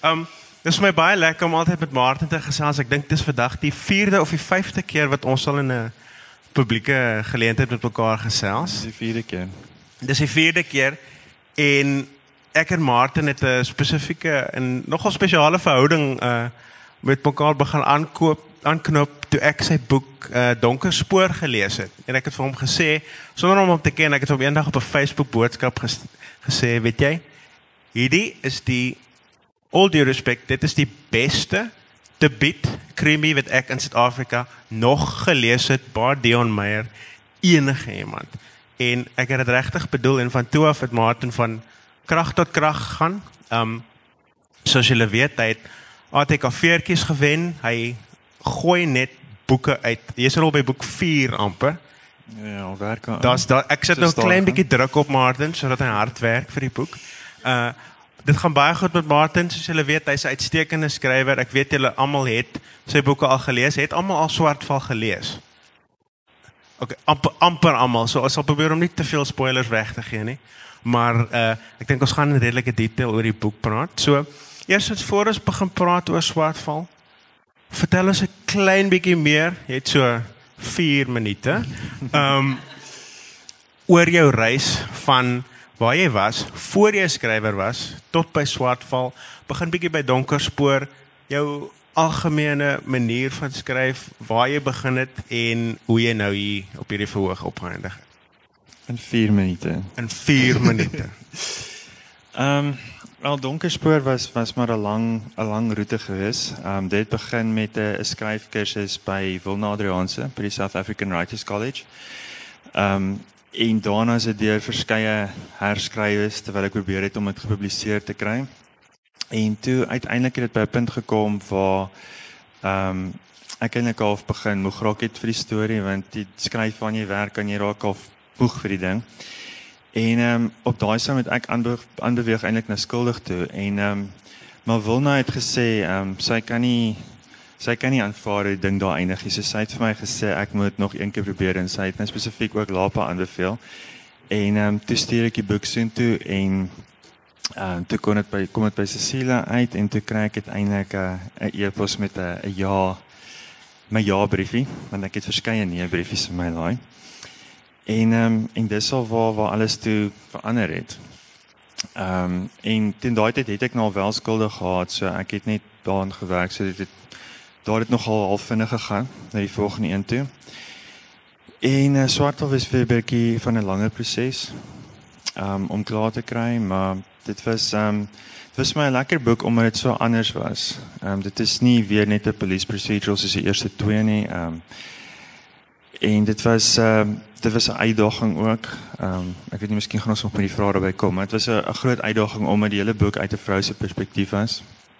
Dis vir my baie lekker om altyd met Martin te gesels. Ek dink dis vandag die 4de of die 5de keer wat ons al in 'n publieke geleentheid met mekaar gesels. Dis die 4de keer. Dis die 4de keer en ek en Martin het 'n spesifieke en nogal spesiale verhouding met mekaar begin aanknop toe ek sy boek Donker Spoor gelees het. En ek het vir hom gesê, sonder om hom te ken, ek het hom eendag op 'n Facebook boodskap gesê, weet jy, hierdie is die, all due respect, dit is die beste debuut krimi wat ek in Suid-Afrika nog gelees het, bar Dion Meyer, enige iemand. En ek het dit regtig bedoel en van toe af het Martin van krag tot krag gaan. Soos julle weet, hy het ATKV-tjies gewen, hy gooi net boeke uit. Jy is al by boek 4 amper. Ja, werk aan. Ek sit nou 'n klein bietjie druk op Martin, sodat hy hard werk vir die boek. Dit gaan baie goed met Martin, soos julle weet, hy's 'n uitstekende skrywer. Ek weet julle almal het sy boeke al gelees, het almal al Swartval gelees. Okay, amper almal, so ek sal probeer om nie te veel spoilers weg te gee nie. Maar ek dink ons gaan in redelike detail oor die boek praat. So, eers voor ons begin praat oor Swartval, vertel ons 'n klein bietjie meer, jy het so 4 minute, oor jou reis van waar jy was, voor jy skrywer was, tot by Swartval, begin bietjie by Donker Spoor, jou algemene manier van skryf, waar jy begin het en hoe jy nou hier op hierdie verhoog opgeëindig het. In 4 minute. In 4 minute. Wel, Donker Spoor was maar 'n lang roete gewees. Dit het begin met 'n skryfkursus by Wilna Adriaanse by die South African Writers College. En daarna is dit deur verskeie herskrywe terwyl ek probeer het om dit gepubliseer te kry. En toe uiteindelik het dit by 'n punt gekom waar ek eintlik half begin moeg raak het vir die storie, want die skryf van jy werk kan jy raak half moeg vir die ding. En op daai stadium het ek aanbeweeg eintlik na skuldig toe. En maar Wilna het gesê sy kan nie aanvaar die ding daar eindig nie. So sy het vir my gesê ek moet nog een keer probeer en sy het my spesifiek ook Lapa aanbeveel. En toe stuur ek die boek soontoe en toe kom dit by Cecilia uit en toe kry ek uiteindelik 'n e-pos met 'n my ja-briefie, want ek het verskeie nee-briefies in my laai. En dis al waar alles toe verander het. En teen daai tyd het ek nou wel skuldig gehad, so ek het net daaraan gewerk, so daar het nogal half vinnig gegaan na die volgende een toe. En Swartval was vir 'n bietjie van 'n langer proses om klaar te kry, maar dit was my 'n lekker boek omdat dit so anders was. Dit is nie weer net 'n police procedural soos die eerste 2 nie. En dit was 'n uitdaging ook. Ek weet nie, miskien gaan ons nog met die vrae daarby kom, maar dit was 'n groot uitdaging omdat die hele boek uit 'n vrou se perspektief was.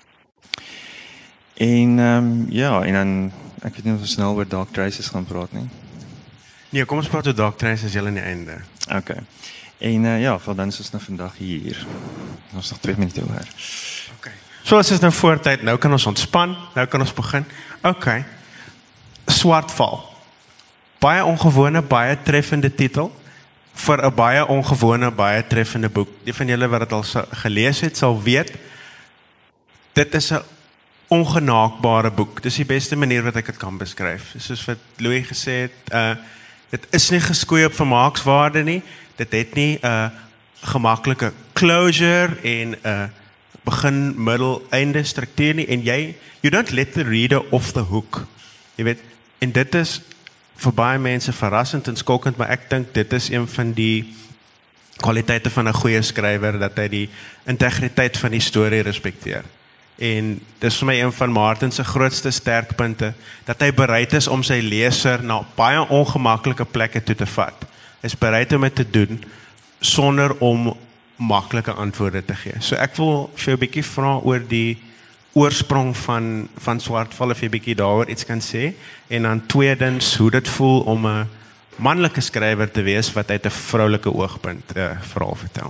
En en dan ek weet nie of ons snel oor Dark Traces gaan praat nie. Nee, kom ons praat oor Dark Traces as julle aan die einde. Okay. En van dan is ons nou vandag hier. Ons nog 2 minute oor. Okay. So as is nou voortyd, nou kan ons ontspan, nou kan ons begin. Okay. Swartval. Baie ongewone, baie treffende titel vir 'n baie ongewone, baie treffende boek. Die van julle wat dit al gelees het, sal weet dit is 'n ongenaakbare boek. Dis die beste manier wat ek dit kan beskryf. Soos wat Louis gesê het, dit is nie geskoei op vermaakswaarde nie. Dit het nie 'n gemaklike closure en 'n begin, middel, einde struktuur nie en you don't let the reader off the hook. Jy weet, en dit is vir baie mense verrassend en skokkend, maar ek dink dit is een van die kwaliteite van 'n goeie skrywer, dat hy die integriteit van die storie respekteer. En dis vir my een van Martin se grootste sterkpunte, dat hy bereid is om sy leser na baie ongemaklike plekke toe te vat. Hy is bereid om dit te doen sonder om maklike antwoorde te gee. So ek wil vir jou 'n bietjie vra oor die oorsprong van Swartval, of jy bietjie daaroor iets kan sê, en dan tweedens hoe dit voel om 'n manlike skrywer te wees wat uit 'n vroulike oogpunt verhaal vertel.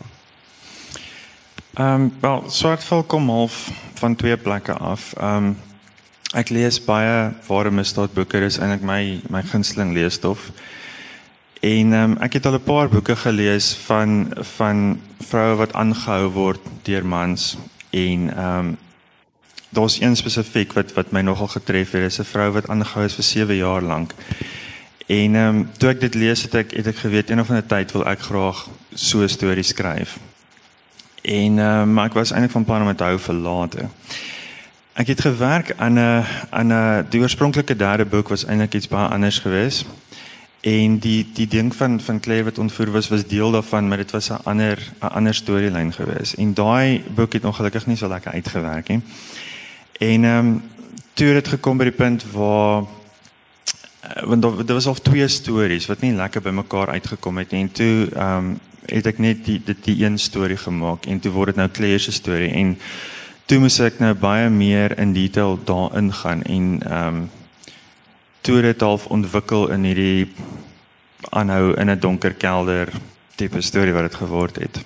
Wel, Swartval kom half van 2 plekke af. Ek lees baie ware misdaadboeke, dis eintlik my gunsteling leesstof. En ek het al 'n paar boeke gelees van vroue wat aangehou word deur mans en daar's een spesifiek wat my nogal getref het. Dis 'n vrou wat aangehou is vir 7 jaar lank. En toe ek dit lees het ek geweet een of ander tyd wil ek graag so 'n storie skryf. Maar ek was eintlik van plan om dit te hou vir later. Ek het gewerk aan die oorspronklike derde boek was eintlik iets baie anders geweest. En die ding van Claire wat ontvoer was deel daarvan, maar dit was 'n ander storielyn geweest. En daai boek het ongelukkig nie so lekker uitgewerk nie. En toe het dit gekom by die punt waar want daar was al 2 stories wat nie lekker by mekaar uitgekom het nie. En toe het ek net die een storie gemaak en toe word dit nou Claire se storie en toe moes ek nou baie meer in detail daarin gaan en toe het dit half ontwikkel in hierdie aanhou in 'n donker kelder tipe storie wat dit geword het.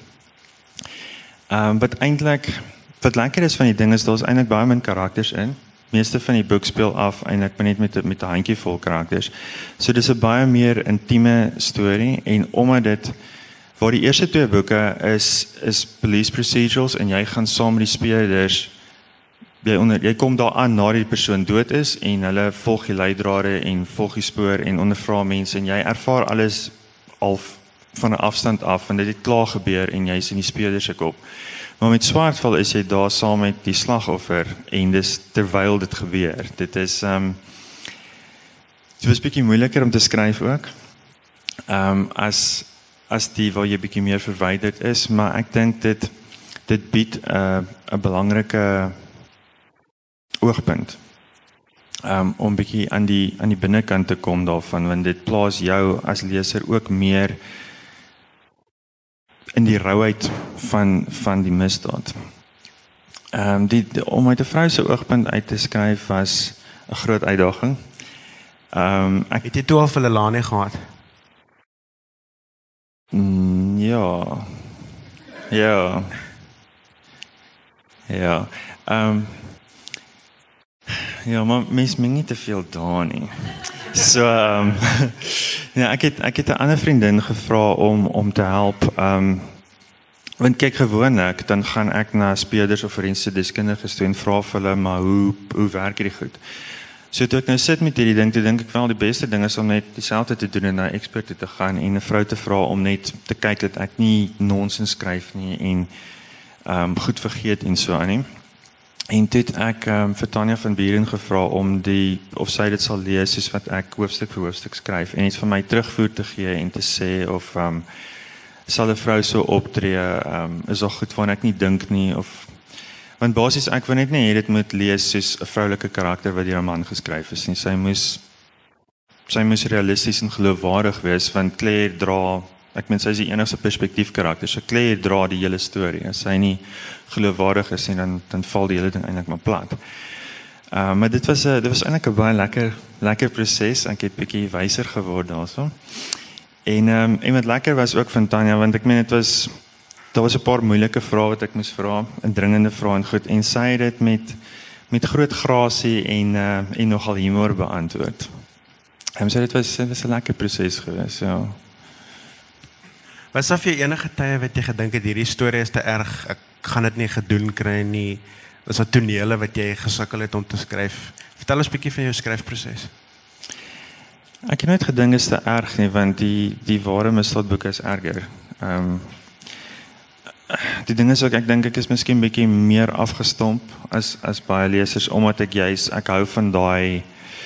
Wat lekker is van die ding is daar's eintlik baie min karakters in. Meeste van die boek speel af eintlik net met 'n handjievol karakters. So dis 'n baie meer intieme storie en omdat dit waar die eerste 2 boeke is police procedurals en jy gaan saam met die speurders jy kom daar aan na die persoon dood is en hulle volg die leidrade en volg die spoor en ondervra mense en jy ervaar alles al van 'n afstand af en dit het klaar gebeur en jy's in die speurder se kop. Maar met Swartval is jy daar saam met die slagoffer en dis terwyl dit gebeur. Dit is dit was bietjie moeiliker om te skryf ook. As die waar jy bietjie meer verwyderd is, maar ek dink dit bied 'n belangrike oogpunt om bietjie aan die binnekant te kom daarvan, want dit plaas jou as leser ook meer in die rouheid van die misdaad. Om uit 'n vrou se oogpunt uit te skryf was 'n groot uitdaging. Ek het jy toe al vir Lelani gehad? Ja. Ja, maar mens meng nie te veel daar nie. So, ja, ek het 'n ander vriendin gevra om te help. Want kyk gewoonlik, dan gaan ek na speurders of forensiese deskundiges toe en vra vir hulle, maar hoe werk hierdie goed? So toe ek nou sit met hierdie ding, toe dink ek wel die beste ding is om net dieselfde te doen en na eksperte te gaan en 'n vrou te vra om net te kyk dat ek nie nonsens skryf nie en goed vergeet en so aan nie. En toe het ek vir Tanya van Buren gevra om of sy dit sal lees soos wat ek hoofstuk vir hoofstuk skryf en iets van my terugvoer te gee en te sê of sal 'n vrou so optree, is al goed waarna ek nie dink nie of want basies ek wil net nie dit moet lees soos 'n vroulike karakter wat deur 'n man geskryf is nie. Sy moes realisties en geloofwaardig wees want Claire dra sy is die enigste perspektief karakter. So Claire dra die hele storie. As sy nie geloofwaardig is nie, dan val die hele ding eintlik maar plat. Maar dit was eintlik 'n baie lekker proses. Ek het bietjie wyser geword daarso. En wat lekker was ook van Tanya, want ek meen daar was 'n paar moeilike vrae wat ek moes vra, 'n dringende vrae en goed. En sy het dit met groot grasie en nogal humor beantwoord. So dit was 'n lekker proses geweest, ja. Was daar vir enige tye wat jy gedink het hierdie storie is te erg, ek gaan dit nie gedoen kry nie? Was daar tonele wat jy gesukkel het om te skryf? Vertel ons 'n bietjie van jou skryfproses. Ek het nooit gedink is te erg nie, want die ware misdaadboeke is erger. Die ding is ook, ek dink ek is miskien bietjie meer afgestomp as baie lesers, omdat ek hou van daai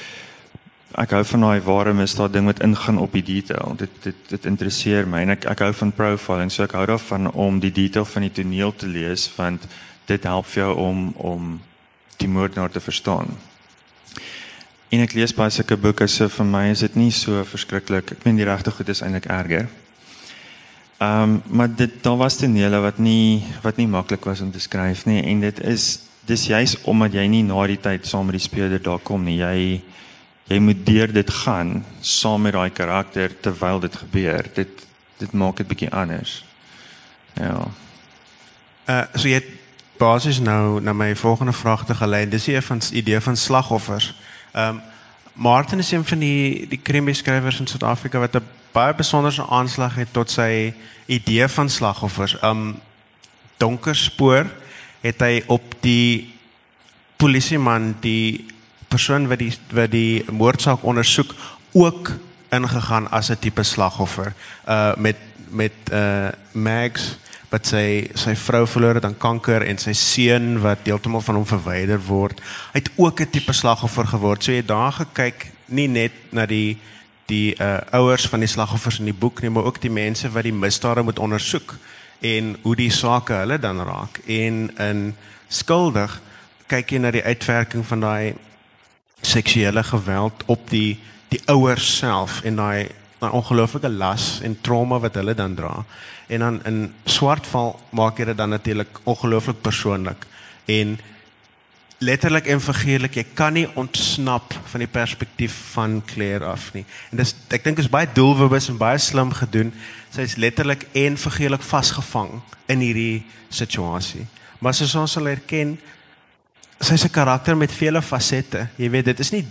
ware misdaad ding wat ingaan op die detail. Dit interesseer my en ek hou van profiling, so ek hou daarvan om die detail van die toneel te lees, want dit help vir jou om die moordenaar te verstaan. En ek lees baie sulke boeke, so vir my is dit nie so verskriklik. Ek meen die regte goed is eintlik erger. Maar daar was tonele wat nie maklik was om te skryf nie, en dis juis omdat jy nie na die tyd saam met die speurder daar kom nie. Jy moet deur dit gaan saam met daai karakter terwyl dit gebeur. Dit maak dit bietjie anders. Ja. So jy het basies nou na my volgende vraag te gelei. Dis die idee van slagoffers. Martin is een van die krimi-skrywers in Suid-Afrika wat 'n baie besonderse aanslag het tot sy idee van slagoffers. Donker spoor het hy op die polisieman die persoon wat die moordsaak ondersoek ook ingegaan as 'n tipe slagoffer met Mags wat sy vrou verloor het aan kanker en sy seun wat heeltemal van hom verwyder word. Hy het ook 'n tipe slagoffer geword. So jy het daar gekyk nie net na die ouers van die slagoffers in die boek nie, maar ook die mense wat die misdade moet ondersoek en hoe die sake hulle dan raak. En in Skuldig kyk jy na die uitwerking van daai seksuele geweld op die ouers self en daai ongelooflike las en trauma wat hulle dan dra. En dan in Swartval maak jy dit dan natuurlik ongelooflik persoonlik en letterlik en figuurlik, jy kan nie ontsnap van die perspektief van Claire af nie. En ek dink is baie doelbewus en baie slim gedoen. Sy is letterlik en figuurlik vasgevang in hierdie situasie. Maar soos ons sal erken, sy is 'n karakter met vele fasette. Jy weet, dit is nie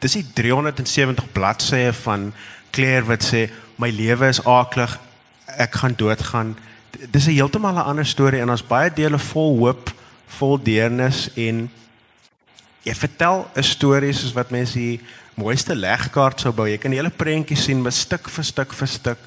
370 bladsye van Claire wat sê, my lewe is aaklig, ek gaan doodgaan. Dis 'n heeltemal 'n ander storie en ons baie dele vol hoop, vol deernis en jy vertel 'n storie soos wat mense die mooiste legkaart sou bou. Jy kan die hele prentjie sien met stuk vir stuk vir stuk.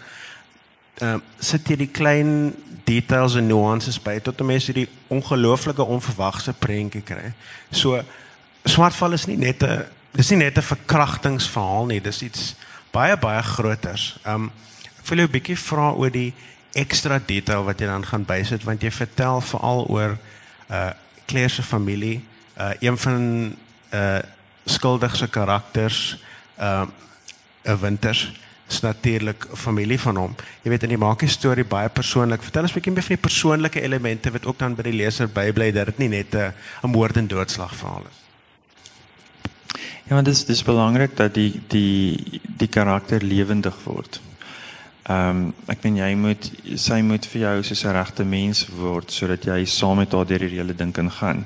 Sit jy die klein details en nuances by tot 'n mens hierdie ongelooflike onverwagse prentjie kry. So Swartval is nie net 'n verkrachtingsverhaal nie, dis iets baie groters. Ek wil jou 'n bietjie vra oor die ekstra detail wat jy dan gaan bysit, want jy vertel veral oor Claire se familie, een van Skuldig se karakters, 'n Winters, is natuurlik familie van hom. Jy weet, en die maak die storie baie persoonlik. Vertel ons 'n bietjie meer van die persoonlike elemente wat ook dan by die leser bybly, dat dit nie net 'n moord en doodslag verhaal is. Ja, want het is belangrijk dat die karakter levendig wordt. Ek meen, sy moet vir jou soos 'n regte mens word, sodat jy saam met haar deur die hele ding kan gaan.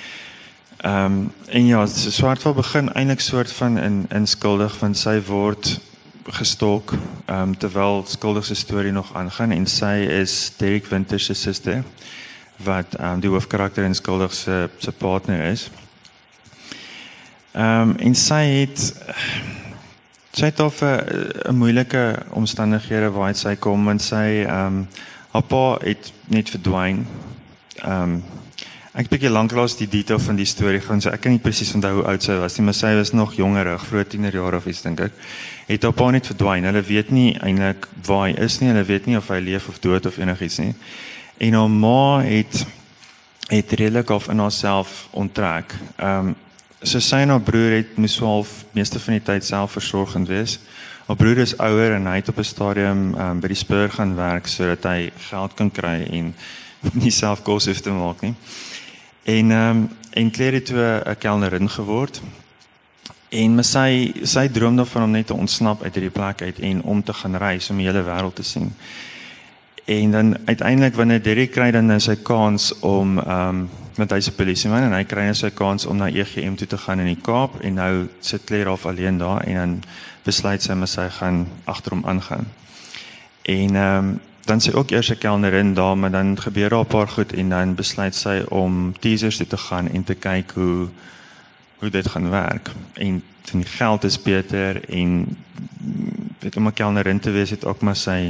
En ja, Swartval begin eintlik soort van in Skuldig, want sy word gestalk, terwyl Skuldig se storie nog aangaan, en sy is Derek Winters se suster, wat die hoofkarakter in Skuldig se partner is. En sy het al vir 'n moeilike omstandighede waar sy kom, want sy haar pa het net verdwyn. Ek bietjie lanklaas die detail van die storie gaan, so ek kan nie presies onthou hoe oud sy was nie, maar sy was nog jongerig, vroeg tienerjare of iets dink ek. Het haar pa net verdwyn. Hulle weet nie eintlik waar hy is nie, hulle weet nie of hy leef of dood of enigiets nie. En haar ma het redelik af in haarself onttrek. So sy en haar broer moes half meeste van die tyd selfversorgend wees. Haar broer is ouer en hy het op 'n stadium by die Spur gaan werk sodat hy geld kan kry en nie self kos hoef te maak nie. En Claire het toe 'n kelnerin geword. Maar sy droom daarvan om net te ontsnap uit hierdie plek uit en om te gaan reis om die hele wêreld te sien. En dan uiteindelik wanneer Derek kry dan nou sy kans om want hy's 'n polisieman en hy kry nou sy kans om na EGM toe te gaan in die Kaap en nou sit Claire half alleen daar en dan besluit sy maar sy gaan agter hom aangaan. En dan sy ook eers 'n kelnerin daar, maar dan gebeur daar 'n paar goed en dan besluit sy om teasers toe te gaan en te kyk hoe dit gaan werk. En die geld is beter en weet om 'n kelnerin te wees het ook maar sy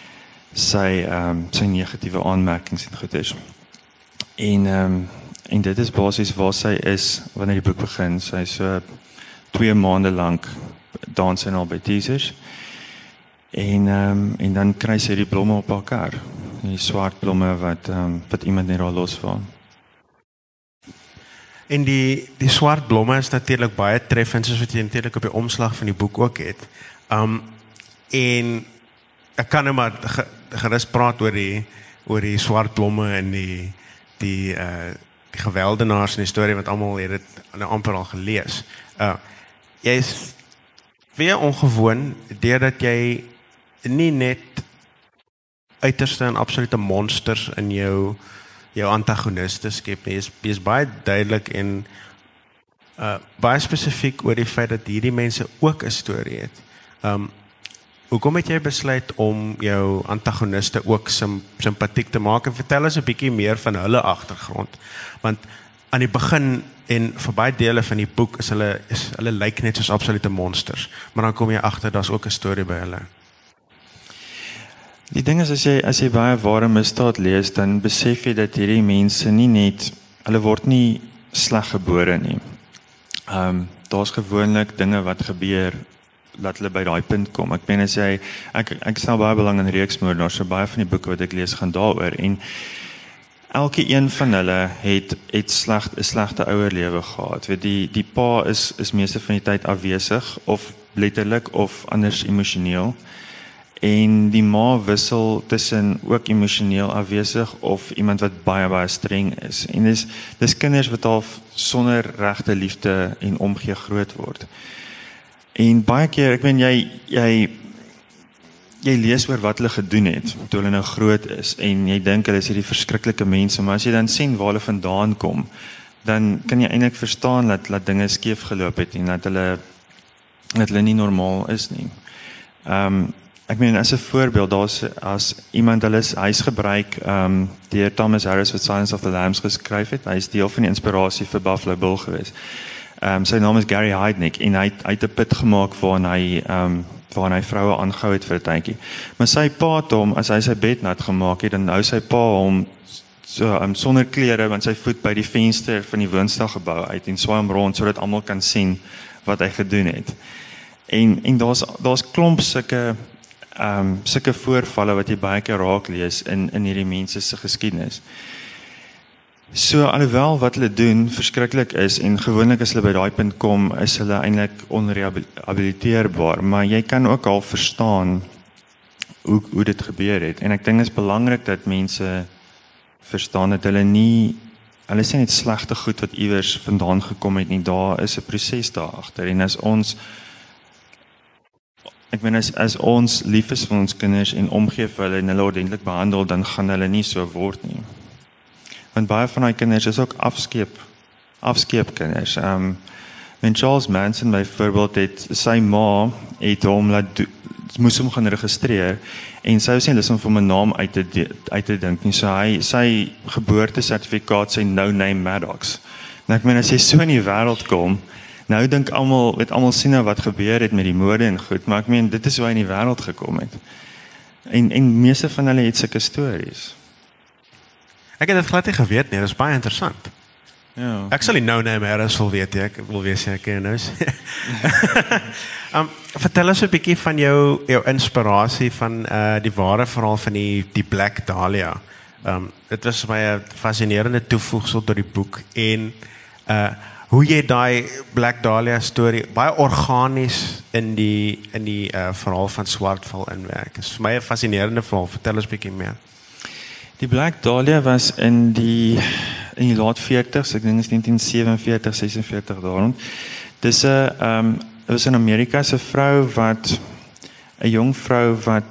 negatiewe aanmerkings en goeders. En dit is basies waar sy is wanneer die boek begin. Sy is so 2 maande lank dans sy al by teasers. En dan kry sy die blomme op haar kar. Die swart blomme wat iemand net daar losvaar. En die swart blomme is natuurlik baie treffend, soos wat jy natuurlik op die omslag van die boek ook het. En ek kan nou maar gerus praat oor die swart blomme en die geweldenaars in die storie, wat almal het dit nou amper al gelees. Jy is weer ongewoon, deurdat jy nie net uiterste en absolute monsters in jou antagoniste skep nie. Jy is baie duidelik en baie spesifiek oor die feit dat hierdie mense ook 'n storie het. Hoekom het jy besluit om jou antagoniste ook simpatiek te maak? En vertel ons 'n bietjie meer van hulle agtergrond. Want aan die begin en vir baie dele van die boek is hulle lyk net soos absolute monsters, maar dan kom jy agter daar's ook 'n storie by hulle. Die ding is as jy baie ware misdaad lees, dan besef jy dat hierdie mense hulle word nie sleg gebore nie. Daar's gewoonlik dinge wat gebeur dat hulle by daai punt kom. Ek meen as ek stel baie belang in reeksmoordenaars, so baie van die boeke wat ek lees gaan daaroor en elke een van hulle het 'n slegte ouerlewe gehad. Weet die pa is meeste van die tyd afwesig of letterlik of anders emosioneel. En die ma wissel tussen ook emosioneel afwesig of iemand wat baie streng is. En dis kinders wat al sonder regte liefde en omgee groot word. En baie keer, ek meen jy lees oor wat hulle gedoen het toe hulle nou groot is en jy dink hulle is hierdie verskriklike mense, maar as jy dan sien waar hulle vandaan kom, dan kan jy eintlik verstaan dat dinge skeef geloop het en dat hulle nie normaal is nie. Ek meen as 'n voorbeeld, as iemand hy's gebruik deur Thomas Harris wat Silence of the Lambs geskryf het. Hy is deel van die inspirasie vir Buffalo Bill geweest. Sy naam is Gary Heidnik en hy het 'n put gemaak waarin hy vroue aangehou het vir 'n tydjie. Maar sy pa het hom, as hy sy bed nat gemaak het, dan hou sy pa hom sonder klere want sy voet by die venster van die woonstelgebou uit en swaai hom rond sodat almal kan sien wat hy gedoen het. En daar's klomp sulke voorvalle wat jy baie keer raak lees in hierdie mense se geskiedenis. So alhoewel wat hulle doen verskriklik is en gewoonlik as hulle by daai punt kom, is hulle eintlik onrehabiliteerbaar, maar jy kan ook al verstaan hoe dit gebeur het. En ek dink dit is belangrik dat mense verstaan dat hulle sê net slegte goed wat iewers vandaan gekom het nie, daar is 'n proses daar agter. En as ons lief is vir ons kinders en omgee vir hulle en hulle ordentlik behandel, dan gaan hulle nie so word nie. Want baie van die kinders is ook afskeepkinders. Charles Manson byvoorbeeld sy ma het hom moes hom gaan registreer en sy sê dis om vir 'n naam uit te dink nie. So sy geboortesertifikaat sê no name Maddox. En ek meen as jy so in die wêreld kom, nou dink almal sien nou wat gebeur het met die mode en goed, maar ek meen dit is hoe hy in die wêreld gekom het. En meeste van hulle het sulke stories. Ek het dit glad nie geweet nie, dit is baie interessant. Ja. Ek sal nie nou name Harris wil weet, ek wil weet jy ken nou. Vertel ons 'n bietjie van jou inspirasie van die ware verhaal van die Black Dahlia. Dit was baie 'n fascinerende toevoegsel tot die boek en hoe jy daai Black Dahlia storie baie organies in die verhaal van Swartval inwerk. Dit is vir my 'n fascinerende verhaal. Vertel ons 'n bietjie meer. Die Black Dahlia was in die laat 40s, ek dink is 1947, 46 daarom. Dis 'n was in Amerika 'n jong vrou wat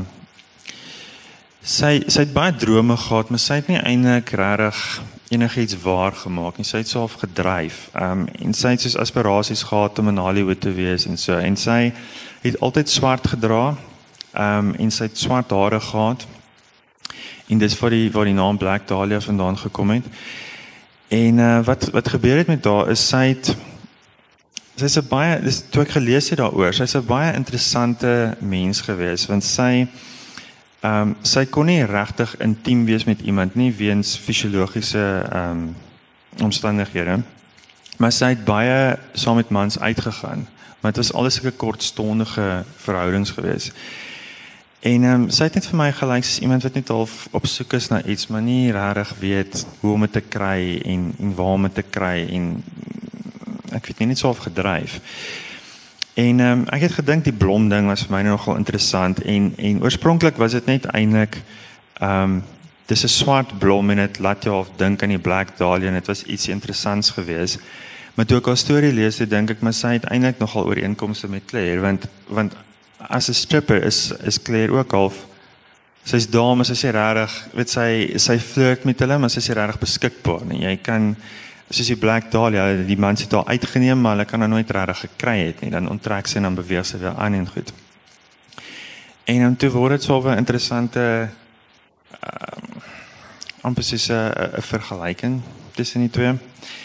sy het baie drome gehad, maar sy het nie eintlik regtig enigiets waar gemaak nie. Sy het self gedryf. En sy het soos aspirasies gehad om in Hollywood te wees en so. En sy het altyd swart gedra. En sy het swart hare gehad. En dis waar die naam Black Dahlia vandaan gekom het. En wat gebeur het met haar is sy's 'n baie, toe ek gelees het daaroor, sy's 'n baie interessante mens gewees, want sy kon nie regtig intiem wees met iemand nie weens fisiologiese omstandighede, maar sy het baie saam met mans uitgegaan, maar dit was alles sulke kortstondige verhoudings gewees. En sy het net vir my gelyk soos iemand wat net half op soek is na iets, maar nie regtig weet hoe om dit te kry en waar om dit te kry en ek weet nie, net so gedryf. En ek het gedink die blom ding was vir my nogal interessant en oorspronklik was dit net eintlik dis 'n swart blom en dit laat jou half dink aan die Black Dahlia en dit was iets interessants geweest. Maar toe ek haar storie lees, dink ek maar sy het eintlik nogal ooreenkomste met Claire want as 'n stripper is Claire ook half, sy's dame, sy sê regtig, weet sy flirt met hulle, maar sy is regtig beskikbaar nie. Jy kan soos die Black Dahlia, die mans het haar uitgeneem, maar hulle kan haar nooit regtig gekry het nie. Dan onttrek sy en dan beweeg sy weer aan en goed. En toe word dit so 'n interessante amper soos 'n vergelyking tussen die twee.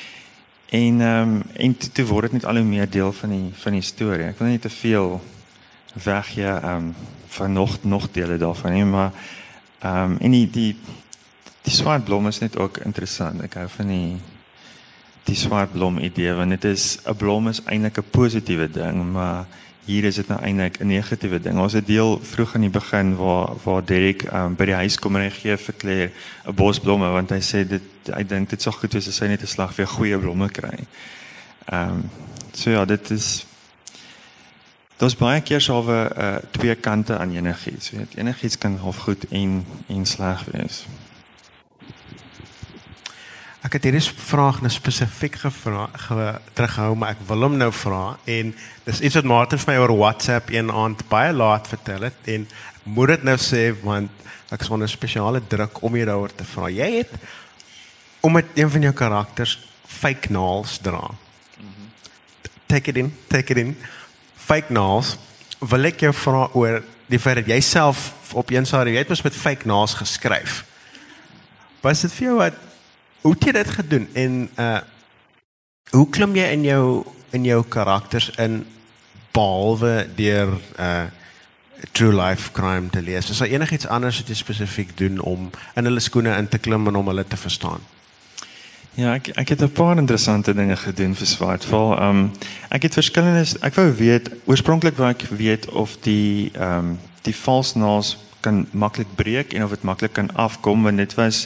En toe word dit net al hoe meer deel van die storie. Ek wil nie te veel weggee van nog dele daarvan nie, maar en die swart blom is net ook interessant. Ek hou van die swart blom idee, want dit is 'n blom is eintlik 'n positiewe ding, maar hier is dit nou eintlik 'n negatiewe ding. Ons het 'n deel vroeg aan die begin waar Derek by die huis kom en hy gee vir Claire 'n bos blomme, want hy sê hy dink dit sal goed wees as hy net 'n slag vir goeie blomme kry. So ja, dit is daar's baie keer so twee kante aan enigiets. Weet, enigiets kan half goed en sleg wees. Ek het hierdie vraag nou spesifiek terughou, maar ek wil hom nou vra, en dis iets wat Martin vir my oor WhatsApp een aand baie laat vertel het, en ek moet dit nou sê, want ek is onder spesiale druk om jy daaroor te vra. Jy het, omdat een van jou karakters fake nails dra. Take it in. Fake nails, wil ek jou vra oor die feit dat jy self op een stadium, jy het mos met fake nails geskryf. Was dit vir jou hoe het jy dit gedoen, en hoe klim jy in jou karakters in, behalwe deur true life crime te lees? Is daar enigiets anders wat jy spesifiek doen om in hulle skoene in te klim en om hulle te verstaan? Ja, ek het 'n paar interessante dinge gedoen vir Swartval. Ek het ek wou weet, oorspronklik wou ek weet of die vals naels kan maklik breek en of dit maklik kan afkom, want dit was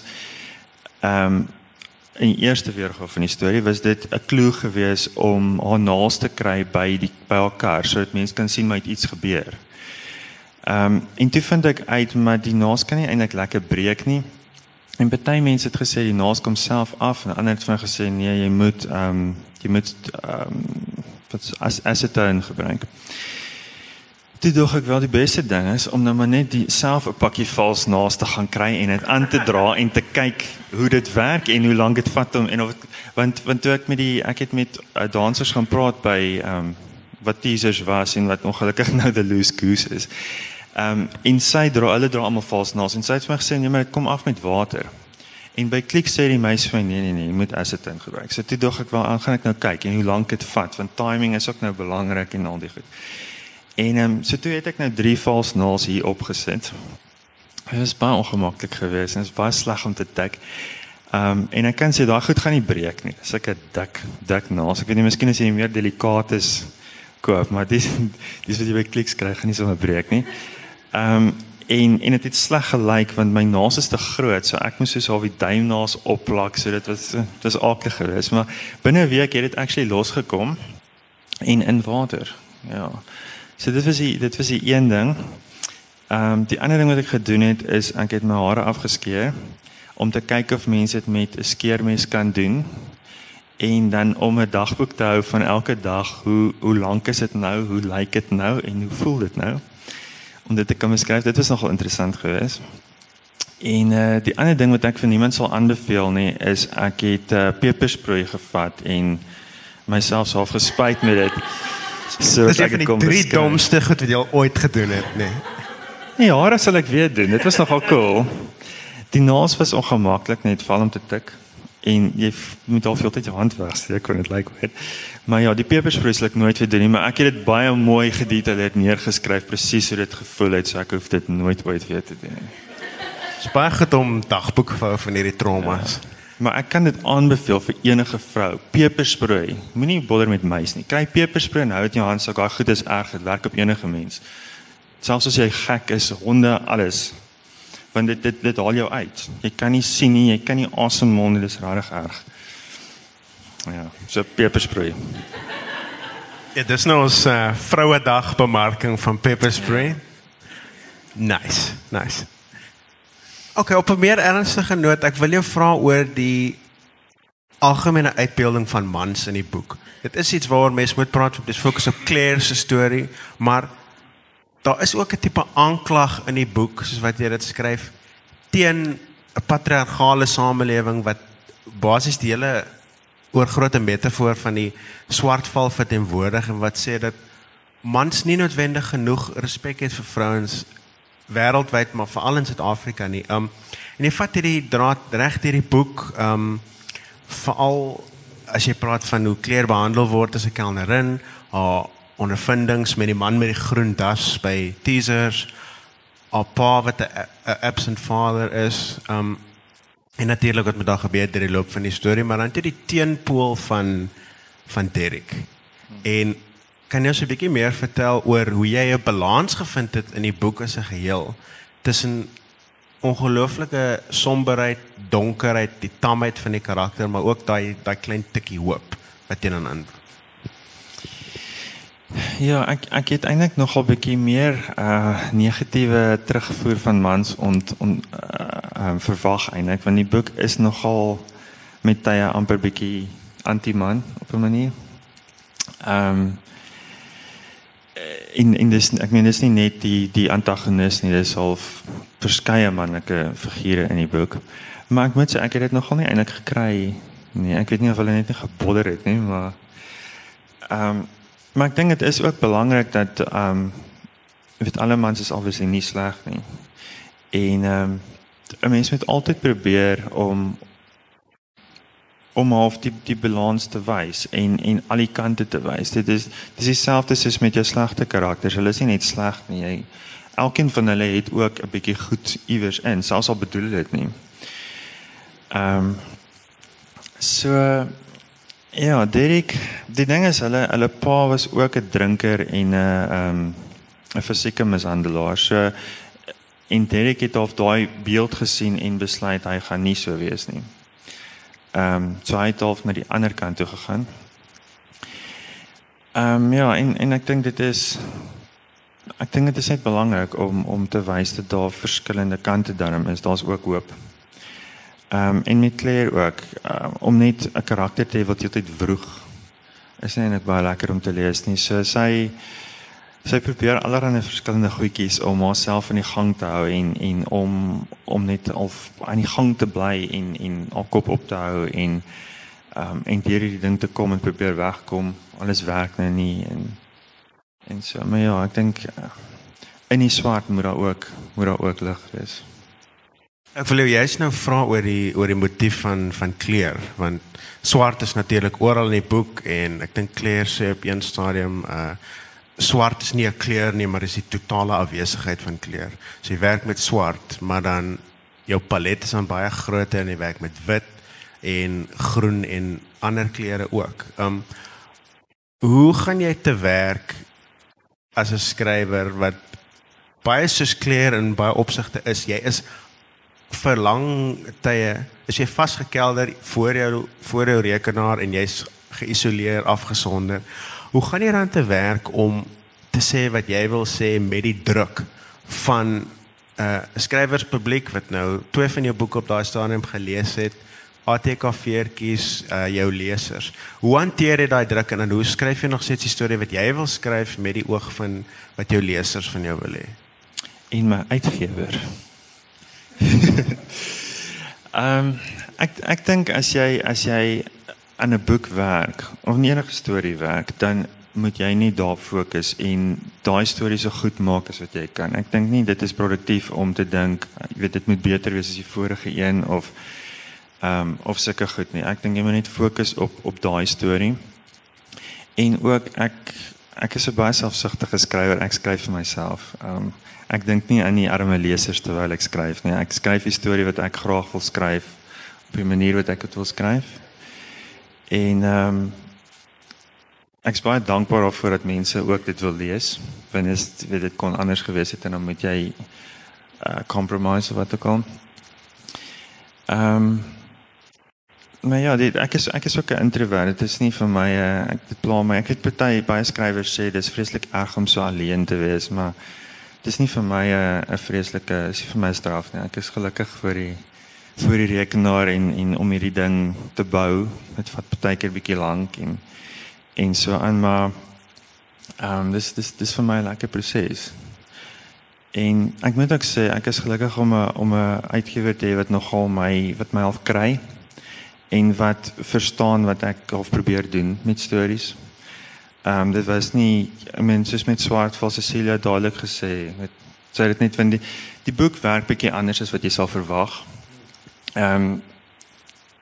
in die eerste weergawe van die storie was dit 'n klou gewees om haar naels te kry by haar kar, sodat mense kan sien maar iets gebeur. En toe vind ek uit, maar die naels kan nie eintlik lekker breek nie. En baie mense het gesê die naels kom self af, en ander het vir my gesê nee, jy moet acetone gebruik. Toe dog ek wel die beste ding is om nou maar net self 'n pakkie vals naels te gaan kry en dit aan te dra en te kyk hoe dit werk en hoe lank dit vat om, en of het, want toe ek het met dansers gaan praat by wat teasers was en wat ongelukkig nou the loose goose is. En hulle dra allemaal vals naels, en sy het vir my gesê, nee, maar dit kom af met water. En by klik sê die meisie van, nee, jy moet acetone gebruik. So toe dog ek wel, gaan ek nou kyk, en hoe lang dit vat, want timing is ook nou belangrik en al die goed. En so toe het ek nou 3 vals naels hier opgesit. Dit was baie ongemaklik geweest, en het is baie sleg om te tik. En ek kan sê, daai goed gaan nie breek nie. Dis ek 'n dik naels. Ek weet nie, miskien as jy meer delikaat is koop, maar dis wat jy by kliks kry, gaan nie sommer breek nie. En het sleg gelyk, want my naels is te groot, so ek moes soos al die duimnaels opplak, so dit was aklig geweest, maar binne 'n week het dit actually losgekom, en in water, ja. So dit was die een ding. Die ander ding wat ek gedoen het, is ek het my hare afgeskeer, om te kyk of mense dit met 'n skeermes kan doen, en dan om 'n dagboek te hou van elke dag, hoe lank is dit nou, hoe lyk dit nou, en hoe voel dit nou, om dit te kan beskryf. Dit was nogal interessant geweest. En die ander ding wat ek vir niemand sal aanbeveel nie, is ek het pepersproei gevat, en myself half gespuit met dit, so dis een van die 3 domste goed wat jy al ooit gedoen het, nee. Nee, hare sal ek weer doen, dit was nogal cool. Die naels was ongemaklik, net val om te tik, en jy moet al veel tyd jou hand wegsteek, want dit lyk weet. Maar ja, die pepersproei sal ek nooit weer doen nie, maar ek het dit baie mooi gedetailleerd neergeskryf, presies hoe dit gevoel het, so ek hoef dit nooit ooit weer te doen. Het is baie goed om dagboek vir van hierdie traumas. Ja. Maar ek kan dit aanbeveel vir enige vrou. Pepersproei. Moenie bodder met muis nie. Kry pepersproei en hou dit in jou hand, so daai goed is erg, dit werk op enige mens. Selfs as jy gek is, honde, alles. Want dit haal jou uit. Jy kan nie sien nie, jy kan nie asemhaal nie, dit is regtig erg. Ja, so pepersproei. Ja, dis nou ons vrouedag bemarking van pepersproei. Nice. Oké, op 'n meer ernstige noot, ek wil jou vra oor die algemene uitbeelding van mans in die boek. Dit is iets waaroor mense moet praat, dis fokus op Claire se storie, maar daar is ook 'n tipe aanklag in die boek, soos wat jy dit skryf, teen 'n patriargale samelewing wat basies die hele oorgrote metafoor van die swartval verteenwoordig, en wat sê dat mans nie noodwendig genoeg respek het vir vrouens wêreldwyd, maar veral in Suid-Afrika nie. En jy vat hierdie draad reg deur die boek, veral as jy praat van hoe Claire behandel word as 'n kelnerin, haar ondervindings met die man met die groen das by Teasers, haar pa wat 'n absent father is, en natuurlik wat met haar gebeur deur die loop van die storie, maar dan het jy die teenpool van Derek. En kan jy ons 'n bietjie meer vertel oor hoe jy 'n balans gevind het in die boek as 'n geheel tussen ongelooflike somberheid, donkerheid, die tamheid van die karakter, maar ook daai klein tikkie hoop wat jy dan in. Ja, ek het eintlik nogal 'n bietjie meer negatiewe terugvoer van mans verwag eintlik, want die boek is nogal met tye amper bietjie anti-man op 'n manier. Ek meen dis nie net die antagonis nie, dis half verskeie manlike figure in die boek. Maar ek moet sê ek het dit nogal nie eintlik gekry nie. Ek weet nie of hulle net nie gebodder het nie, maar maar ek dink dit is ook belangrik dat weet alle mans is obviously nie sleg nie. En 'n mens moet altyd probeer om half die balans te wys en al die kante te wys. Dit is dieselfde soos met jou slegte karakters. Hulle is nie net sleg nie. Elkeen van hulle het ook 'n bietjie goed iewers in, selfs al bedoel dit nie. So ja, Derek, die ding is hulle pa was ook 'n drinker en 'n fisieke mishandelaar. So en Derek het half daai beeld gesien en besluit hy gaan nie so wees nie. So hy het half na die ander kant toe gegaan. Ja, en ek dink dit is net belangrik om te wys dat daar verskillende kante daarin is. Daar's ook hoop. En met Claire ook, om net 'n karakter te hê wat heeltyd vroeg, is nie net baie lekker om te lees nie. So sy probeer allerlei verskillende goedjies om haarself in die gang te hou en om net al aan die gang te bly en haar kop op te hou en deur hierdie ding te kom en probeer wegkom. Alles werk nou nie en so, maar ja, ek dink in die swart moet daar ook lig wees. Ek wil jou juist nou vra oor die motief van Claire, want swart is natuurlik oral in die boek en ek dink Claire sê op een stadium swart is nie 'n kleur nie, maar is die totale afwesigheid van kleur. So jy werk met swart, maar dan jou palet is dan baie groter en jy werk met wit en groen en ander kleure ook. Hoe gaan jy te werk as 'n skrywer wat baie soos Claire in baie opsigte is? Jy is vir lang tye is jy vasgekelder voor jou rekenaar en jy's geïsoleer, afgesonder. Hoe gaan jy dan te werk om te sê wat jy wil sê met die druk van 'n skrywerspubliek wat nou 2 van jou boeke op daai stadium gelees het, ATK-veertjies, jou lesers. Hoe hanteer jy daai druk en dan hoe skryf jy nog steeds die storie wat jy wil skryf met die oog van wat jou lesers van jou wil hê? En my uitgewer. Ek dink as jy aan 'n boek werk of enige storie werk, dan moet jy nie daarop fokus en daai storie so goed maak as wat jy kan. Ek dink nie dit is produktief om te dink, jy weet dit moet beter wees as die vorige een of sulke goed nie. Ek dink jy moet net fokus op daai storie. En ook ek is 'n baie selfsugtige skrywer. Ek skryf vir myself. Ek dink nie aan die arme lesers terwyl ek skryf nie. Ek skryf die storie wat ek graag wil skryf op die manier wat ek dit wil skryf. En ek is baie dankbaar daarvoor dat mense ook dit wil lees. Want dit kon anders gewees het en dan moet jy compromise of wat ook al. Maar ja, ek is ook 'n introvert. Dit is nie vir my dit pla my. Ek het baie skrywers sê dis vreeslik erg om so alleen te wees, maar dit is nie vir my 'n vreeslike, is nie vir my straf nie. Ek is gelukkig voor die rekenaar en om hierdie ding te bou. Dit vat baie keer bietjie lank en so aan, maar dis vir my 'n lekker proses. En ek moet ook sê ek is gelukkig om 'n uitgewer te hê wat nogal wat my half kry en wat verstaan wat ek half probeer doen met stories. Dit was nie, soos met Swartval, Cecilia dadelik gesê, sy het net van die boek werk bietjie anders as wat jy sal verwag.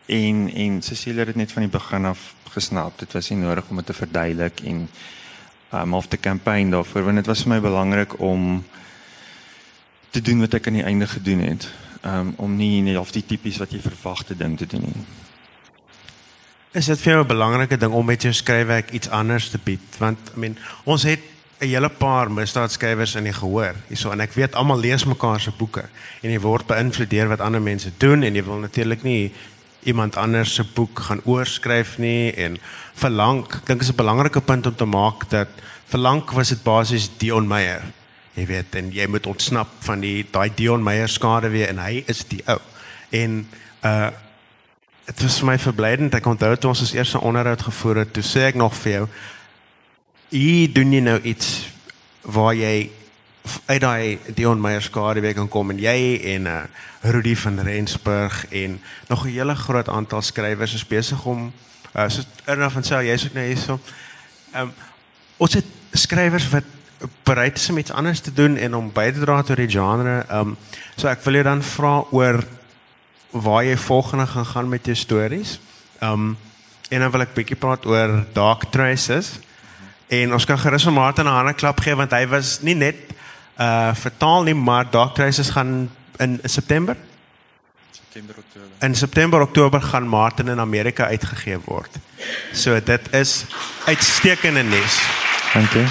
En Cecilia het dit net van die begin af gesnap. Dit was nie nodig om dit te verduidelik en of te campaign daarvoor, want dit was vir my belangrik om te doen wat ek aan die einde gedoen het. Om nie net of die tipies wat jy verwagte ding te doen nie. Is dit vir jou 'n belangrike ding om met jou skryfwerk iets anders te bied? Want ons het 'n hele paar misdaadskrywers in die gehoor hierso, en ek weet almal lees mekaar se boeke en jy word beïnvloed deur wat ander mense doen en jy wil natuurlik nie iemand anders se boek gaan oorskryf nie. En vir lank, ek dink is 'n belangrike punt om te maak dat vir lank was dit basies Dion Meyer. Jy weet, en jy moet ontsnap van daai Dion Meyer skade weer, en hy is die ou. En het was vir my verblydend. Ek onthou toe ons ons eerste onderhoud gevoer het, toe sê ek nog vir jou, hier doen jy nou iets waar jy uit daai Dion Meyer skade weer kan kom, en jy en Rudy van Rensburg en nog 'n hele groot aantal skrywers is besig om soos Irna van Sail, jy's ook nou hierso. Ons het skrywers wat bereid is om iets anders te doen en om by te dra tot die genre. So ek wil jou dan vra oor waar jy volgende gaan met jou stories. En dan wil ek bietjie praat oor Dark Traces. En ons kan gerus aan Martin 'n hande klap gee, want hy was nie net vertaal nie, maar Dark Traces gaan in September? Oktober. In September, Oktober gaan Martin in Amerika uitgegee word. So dit is uitstekende nuus. Dankie.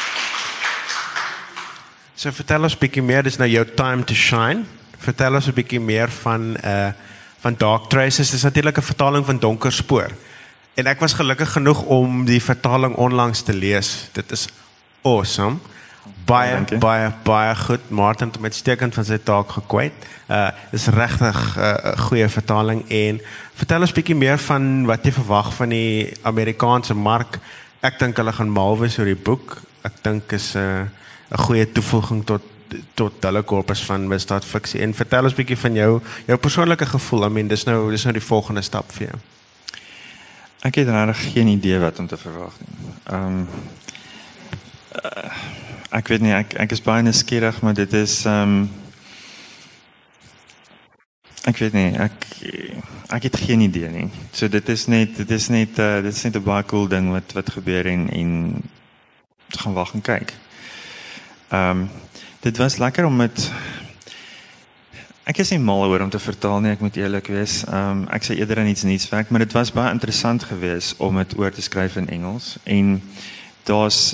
So vertel ons 'n bietjie meer, dis nou jou time to shine. Vertel ons 'n bietjie meer van Dark Traces. Dis natuurlik 'n vertaling van Donker Spoor. En ek was gelukkig genoeg om die vertaling onlangs te lees. Dit is awesome. Baie goed. Martin het uitstekend van sy taak gekwyt. Dis regtig 'n goeie vertaling. En vertel ons 'n bietjie meer van wat jy verwag van die Amerikaanse mark. Ek dink hulle gaan mal wees oor die boek. Ek dink is 'n goeie toevoeging tot hulle korpus van misdaadfiksie. En vertel ons 'n bietjie van jou persoonlike gevoel. Dis nou die volgende stap vir jou. Ek het regtig geen idee wat om te verwag nie. Ek weet nie, ek is baie nuuskierig, maar dit is ek weet nie, ek het geen idee nie. So dit is net 'n baie cool ding wat gebeur en gaan wag en kyk. Dit was lekker om met ek is nie mal oor om te vertaal nie, ek moet eerlik wees. Ek sê eerder aan iets nuuts werk, maar dit was baie interessant geweest om dit oor te skryf in Engels. En daar's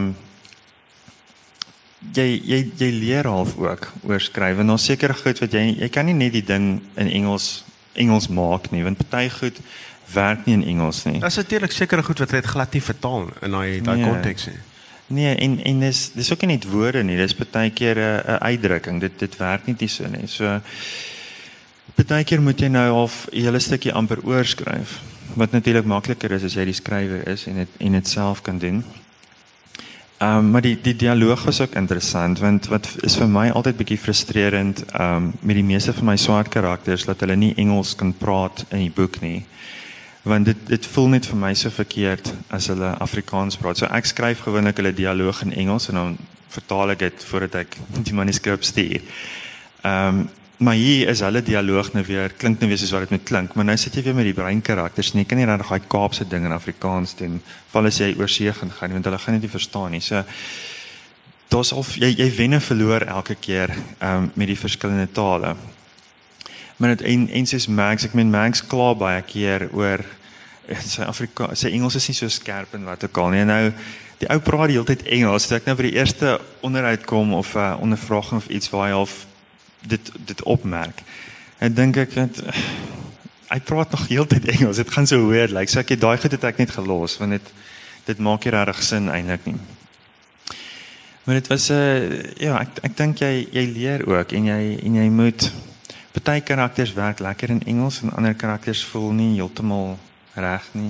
jy leer half ook oor skryf. En daar's sekere goed wat jy kan nie net die ding in Engels maak nie, want party goed werk nie in Engels nie. Daar's natuurlik sekere goed wat jy glad nie vertaal in daai konteks nie. Nee, en dis ook nie net woorde nie, dis baie keer 'n uitdrukking. Dit werk nie so nie. So baie keer moet jy nou half 'n hele stukkie amper oorskryf, wat natuurlik makliker is as jy die skrywer is en dit self kan doen. Maar die dialoog was ook interessant, want wat is vir my altyd bietjie frustrerend met die meeste van my swart karakters, dat hulle nie Engels kan praat in die boek nie. Want dit voel net vir my so verkeerd as hulle Afrikaans praat. So ek skryf gewoonlik hulle dialoog in Engels en dan vertaal ek dit voordat ek die manuskrip stuur. Maar hier is hulle dialoog nou weer, klink nou weer soos wat dit moet klink, maar nou sit jy weer met die breinkarakters en jy kan nie regtig daai Kaapse ding in Afrikaans doen, val as jy oor see gaan, want hulle gaan dit nie verstaan nie. So daar's al jy wen en verloor elke keer met die verskillende tale. Maar en soos Max, Max kla baie keer oor sy Engels is nie so skerp en wat ook al nie. En nou, die ou praat die hele tyd Engels, toe ek nou by die eerste onderhoud kom of ondervraging of iets waar hy al dit opmerk. En dink ek, hy praat nog heel tyd Engels, dit gaan so weird, like, so ek het daai goed het ek net gelos, want dit maak nie regtig sin eintlik nie. Maar dit was, ja, ek dink jy leer ook, en jy moet, party karakters werk lekker in Engels, en ander karakters voel nie heeltemal reg nie.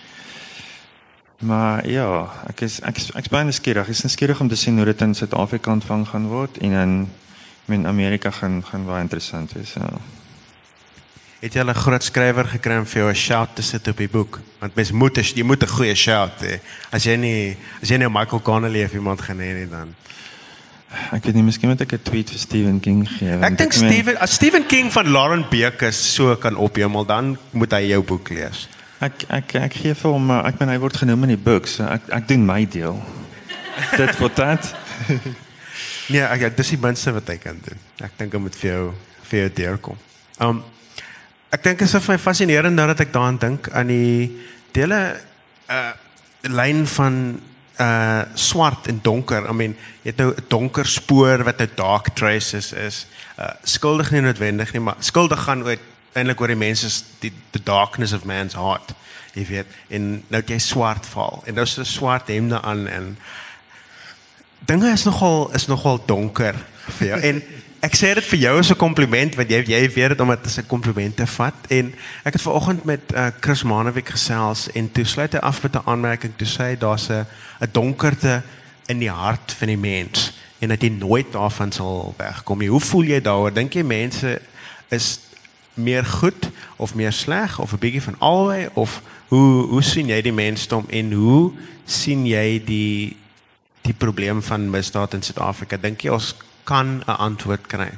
Maar ja, ek is baie nuuskierig. Ek is nuuskierig om te sien hoe dit in Suid-Afrika ontvang gaan word, en in Amerika gaan baie interessant wees. Ja. Het jy 'n groot skrywer gekry om vir jou 'n shout te sit op die boek? Want jy moet 'n goeie shout hê. As jy nie Michael Connelly of iemand gaan hê nie, dan Ek weet nie, miskien moet ek 'n tweet vir Stephen King gee. Ek dink as Stephen King van Lauren Beekes so kan ophemel, dan moet hy jou boek lees. Ek gee vir hom, ek meen hy word genoem in die boek, so ek doen my deel. Dit word dat. Nee, dis die minste wat hy kan doen. Ek dink hy moet vir jou deurkom. Ek dink is vir my fascinerend nou dat ek daaraan dink aan die hele lyn van swart en donker. I mean, jy het nou 'n donker spoor wat 'n dark traces is. Skuldig nie noodwendig nie, maar skuldig gaan eintlik oor die mense, the darkness of man's heart. Jy weet, en nou het jy swart val en nou is 'n swart hemde aan en dinge is nogal donker vir jou. En ek sê dit vir jou as 'n kompliment want jy weet dit om dit as 'n kompliment te vat. En ek het vanoggend met Chris Manewijk gesels en toe sluit hy af met 'n aanmerking toe sê daar's 'n donkerte in die hart van die mens en dat jy nooit daarvan sal wegkom nie. Hoe voel jy daaroor? Dink jy mense is meer goed of meer sleg of 'n bietjie van albei of hoe sien jy die mensdom en hoe sien jy die probleem van misdaad in Suid-Afrika? Dink jy ons kan 'n antwoord kry?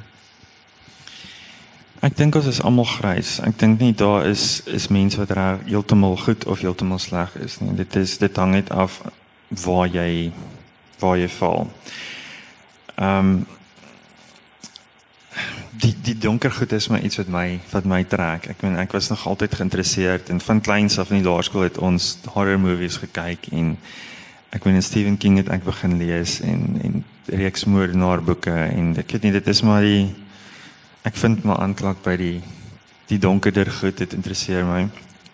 Ek dink ons is almal grys. Ek dink nie daar is mense wat heeltemal goed of heeltemal sleg is nie. Dit hang net af waar jy val. Die donker goed is maar iets wat my trek. Ek was nog altyd geïnteresseerd en van kleins af in die laerskool het ons horror movies gekyk en ek weet Stephen King het ek begin lees en reeks moordenaarboeke en ek weet nie, dit is maar ek vind my aanklank by die donkerder goed, dit interesseer my.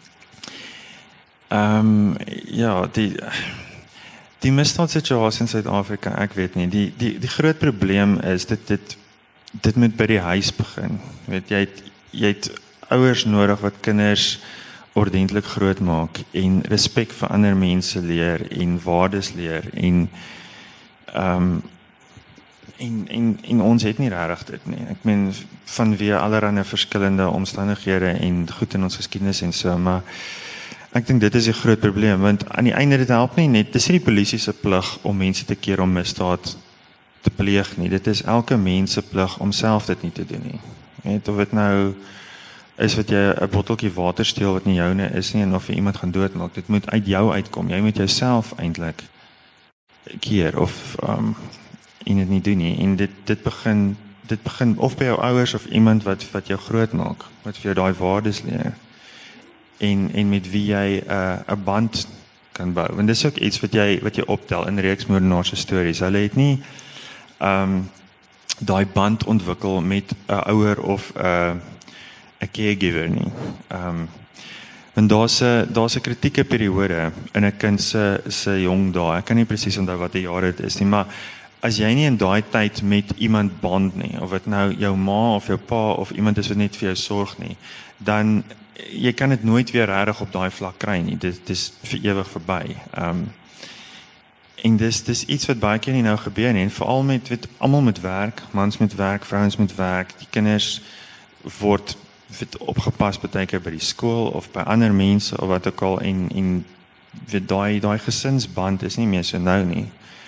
Ja, die misdaadsituasie in Suid-Afrika, ek weet nie, die groot probleem is dit moet by die huis begin. Weet jy het ouers nodig wat kinders ordentlik groot maak en respek vir ander mense leer en waardes leer en ons het nie regtig dit nie. Ek meen vanweë allerlei verskillende omstandighede en goed in ons geskiedenis en so, maar ek dink dit is 'n groot probleem want aan die einde dit help nie net, dis nie die polisie se plig om mense te keer om misdaad te pleeg nie. Dit is elke mens se plig om self dit nie te doen nie. Net of dit nou is wat jy 'n botteltjie water steel wat nie joune is nie en of jy iemand gaan doodmaak. Dit moet uit jou uitkom. Jy moet jouself eintlik keer of en dit nie doen nie. En dit begin of by jou ouers of iemand wat jou groot maak, wat vir jou daai waardes leer. En met wie jy 'n band kan bou. Want dis ook iets wat jy optel in reeks moordenaars se stories. Hulle het nie daai band ontwikkel met 'n ouer of 'n caregiver nie. En daar's 'n kritieke periode in 'n kind se jong dae. Ek kan nie presies onthou watter jaar dit is nie, maar as jy nie in daai tyd met iemand band nie, of dit nou jou ma of jou pa of iemand is wat net vir jou sorg nie, dan jy kan dit nooit weer regtig op daai vlak kry nie. Dit is vir ewig verby. En dis iets wat baie keer nie nou gebeur nie. En veral met almal moet werk, mans moet werk, vrouens moet werk, die kinders word opgepas baie keer by die skool of by ander mense of wat ook al en daai gesinsband is nie meer so nou nie.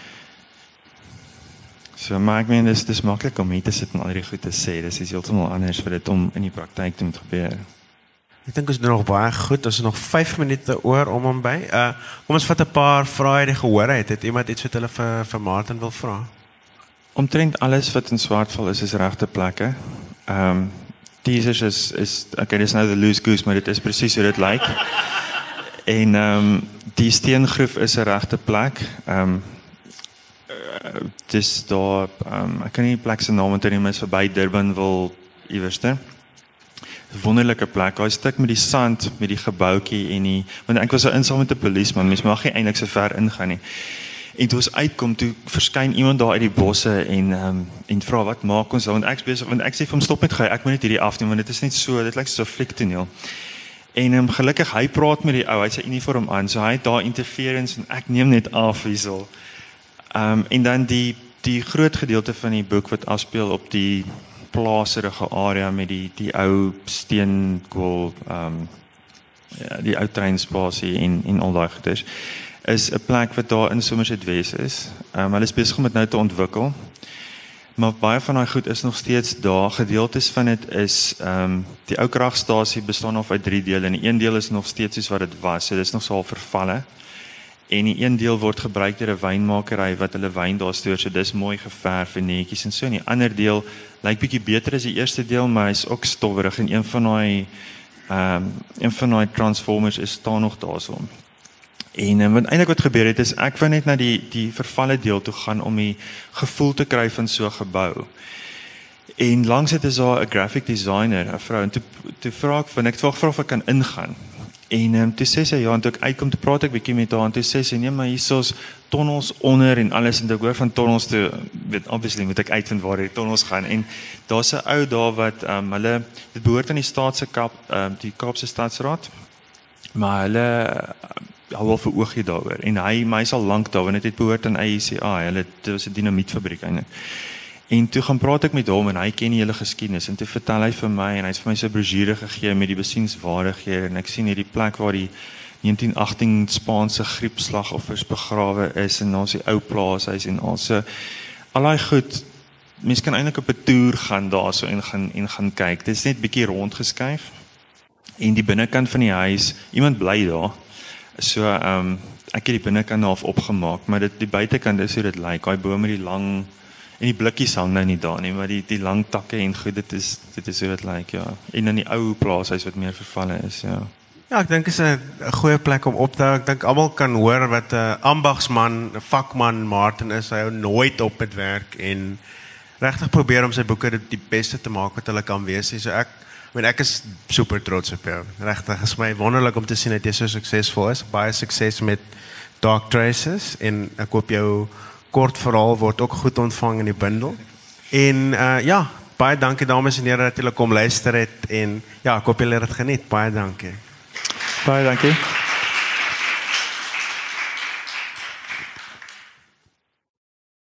So maar ek meen dis maklik om hier te sit en al hierdie goed te sê. Dis is heeltemal anders vir dit om in die praktyk te moet gebeur. Ek dink ons doen nog baie goed. Ons het nog 5 minute oor om hom by. Kom ons vat 'n paar vrae die gehoor het. Het iemand iets wat hulle vir Martin wil vra? Omtrent alles wat in Swartval is regte plekke. Teasers is okay, dis nou the loose goose, maar dit is presies hoe dit lyk. En die steengroef is 'n regte plek. Dis daar, ek kan nie die plek se naam onthou nie, maar is verby Durbanville iewerste. Wonderlike plek. Daai stuk met die sand, met die gebouetjie en want ek was so insaam met 'n polisieman, mens mag nie eintlik so ver ingaan nie. En toe ons uitkom, toe verskyn iemand daar uit die bosse en vra wat maak ons daar, want ek sê vir hom stop net gou, ek moet net hierdie afneem want dit is net so, dit lyk so 'n fliektoneel. En gelukkig hy praat met die ou, hy het sy uniform aan, so hy het daar interference en ek neem net af hierso. En dan die groot gedeelte van die boek wat afspeel op die plaaserige area met die ou steenkool die ou treinspasie en al daai goeders, is 'n plek wat daar in Somerset West is. Hulle is besig om dit nou te ontwikkel. Maar baie van daai goed is nog steeds daar. Gedeeltes van dit is die ou kragstasie bestaan of uit 3 dele en die een deel is nog steeds soos wat dit was. So dis nog so al vervalle. En die een deel word gebruik deur 'n wynmakery wat hulle wyn daar stoor. So dis mooi geverf en netjies en so. En die ander deel lyk bietjie beter as die eerste deel, maar hy's ook stowwerig en een van daai transformers is staan nog daarso. En wat eintlik wat gebeur het is ek wou net na die vervalle deel toe gaan om die gevoel te kry van so 'n gebou. En langs dit is daar 'n graphic designer, 'n vrou, en toe vra ek vra of ek kan ingaan. En toe sê sy ja, en toe ek uitkom te praat ek bietjie met haar en toe sê sy nee, maar hier's tonnels onder en alles en toe ek hoor van tonnels toe weet obviously moet ek uitvind waar die tonnels gaan en daar's 'n ou daar wat hulle dit behoort aan die staatse die Kaapse Stadsraad, maar hulle hou wel vir oogie daaroor en hy's al lank daar want dit behoort aan AECI, dit was 'n dinamietfabriek eintlik. En toe gaan praat ek met hom en hy ken die hele geskiedenis en toe vertel hy vir my en hy's vir my so 'n brosjure gegee met die besienswaardighede en ek sien hierdie plek waar die 1918 Spaanse griepslagoffers begrawe is en daar's die ou plaashuis en also al daai goed. Mens kan eintlik op 'n toer gaan daarso en gaan kyk. Dit is net bietjie rondgeskuif. En die binnekant van die huis, iemand bly daar. So ek het die binnekant half opgemaak, maar die buitekant is hoe dit lyk. Daai bome met die lang en die blikkies hang nou nie daar nie, maar die lang takke en goed, dit is hoe dit lyk, ja. En dan die ou plaashuis wat meer vervalle is, ja. Ja, ek dink is 'n goeie plek om op te hou. Ek dink almal kan hoor wat 'n ambagsman, 'n vakman Martin is. Hy hou nooit op met werk en regtig probeer om sy boeke die beste te maak wat hulle kan wees. So ek is super trots op jou. Regtig, is my wonderlik om te sien dat jy so suksesvol is. Baie sukses met Dark Traces en ek hoop jou kort verhaal word ook goed ontvang in die bundel. En ja, baie dankie dames en here dat julle kom luister het en ja, ek hoop julle het dit geniet. Baie dankie. Baie dankie.